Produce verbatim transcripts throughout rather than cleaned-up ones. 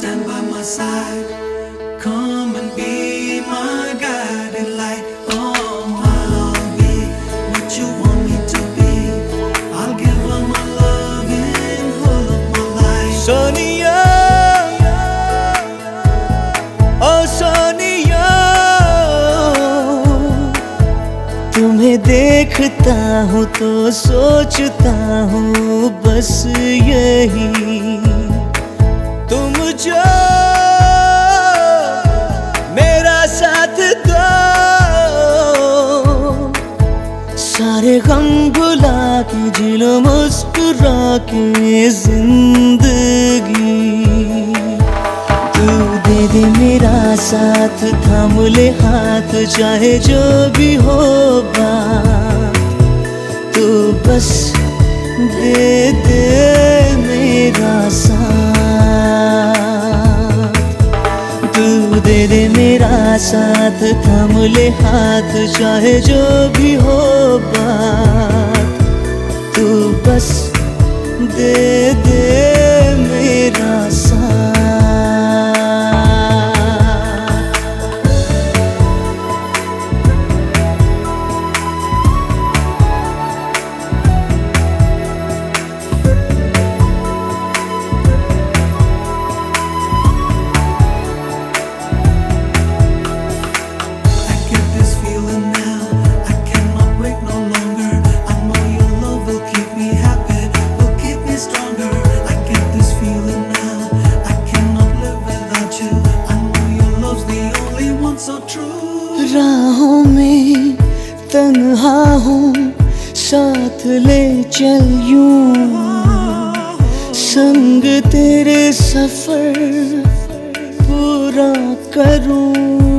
stand by my side. Come and be my guiding light. Oh, I'll be what you want me to be. I'll give all my love in whole of my life. Sonia, ओ सोनिया, तुम्हें देखता हूँ तो सोचता हूँ बस यही, तुम जो मेरा साथ दो, सारे गम भुला के जी लो मुस्कुरा के जिंदगी। तू दे दे मेरा साथ, थाम ले हाथ, चाहे जो भी हो बात, तू बस दे दे मेरा साथ। तू दे दे मेरा साथ, थाम ले हाथ, चाहे जो भी हो बात, तू बस दे दे मेरा साथ। So true. राहों में तन्हा हूँ, साथ ले चल यूं, संग तेरे सफर पूरा करूं।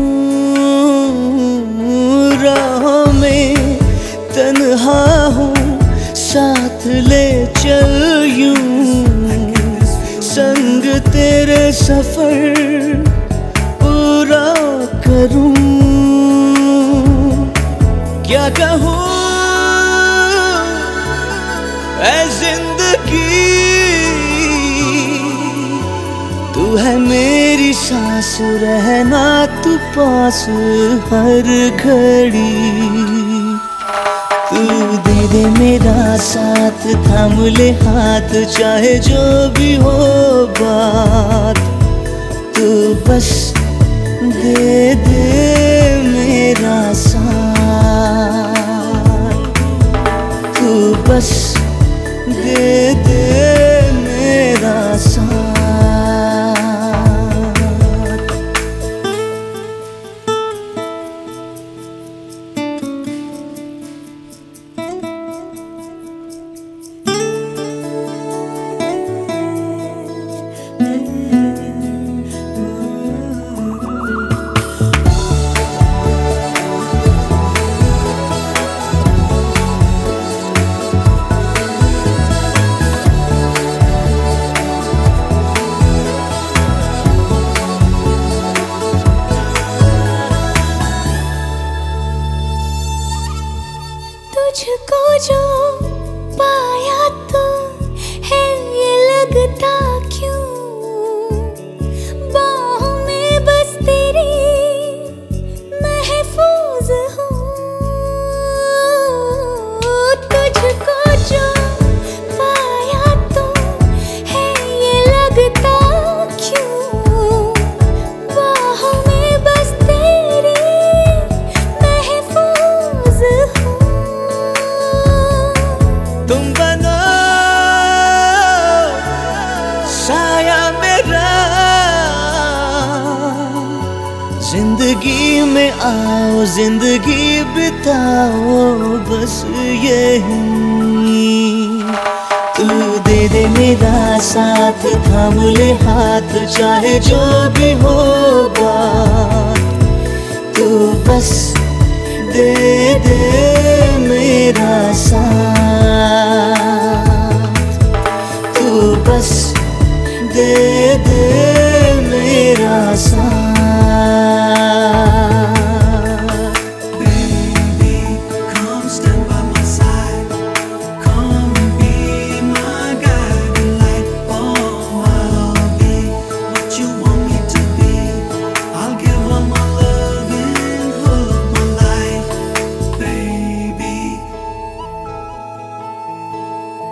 राहों में तन्हा हूँ, साथ ले चल यूं, संग तेरे सफर पूरा करूं। क्या कहूँ ऐ जिंदगी, तू है मेरी सांस, रहना तू पास हर घड़ी। तू दे दे मेरा साथ, थाम ले हाथ, चाहे जो भी हो बात, तू बस दे दे मेरा साथ। तू बस दे दे मेरा साथ। तुझको जो पाया तो है ये लगता क्यों, बाहों में बस तेरी महफूज हूँ। तुझको जो पाया तो है ये लगता क्यों, बाहों में बस तेरी महफूज हूँ। तुम बनो साया मेरा, जिंदगी में आओ, जिंदगी बिताओ बस यही। तू दे दे मेरा साथ, थाम ले हाथ, चाहे जो भी हो बात, तू बस दे दे मेरा साथ। तू बस दे दे मेरा साथ। Baby, come stand by my side. Come and be my guiding light. Oh, I'll be what you want.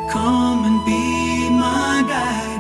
Come and be my guide.